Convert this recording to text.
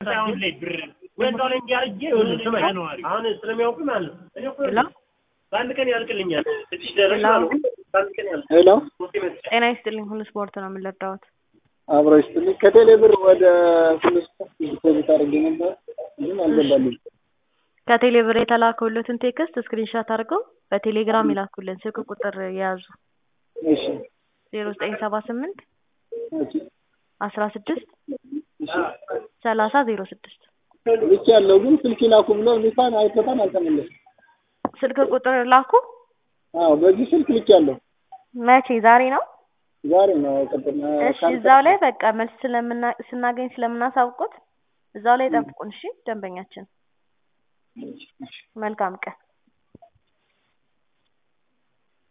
አሁን ላይ ብር ወንዳው ላይ እንዲያርጌ ወንድም ነው አሁን ስለሚያውቁ ማለት ነው ባንድ ቀን ያልቅልኛል እዚህ ደረጃ ነው ባንድ ቀን ያልቅ ሄሎ ጤና ይስጥልኝ ሁሉ ስፖርት ነው የምንለዳውት አብሮ ይስጥልኝ ከቴሌ ብር ወደ ሁሉ ስፖርት ዲፖዚት አድርጌ ነበር ግን አልገባልኝ ከቴሌ ብር የተላከውለትን ቴክስት ስክሪንሾት አድርገው በቴሌግራም ይላኩልን ስልክ ቁጥር ያዙ እሺ 0978 እሺ 16 3006 ልክ ያለው ግን ስልክ ላኩ ብሎ እንኳን አይተታን አልተመለሰም ስልክ ቁጥር ላኩ አዎ በዚህ ስልክ ልክ ያለው መቼ ዛሬ ነው ቀጥታ እሺ እዛው ላይ በቃ መልስ ስናገኝ ስለምናሳውቁት እዛው ላይ ጠብቁን እሺ ደንበኛችን መልካም ቀን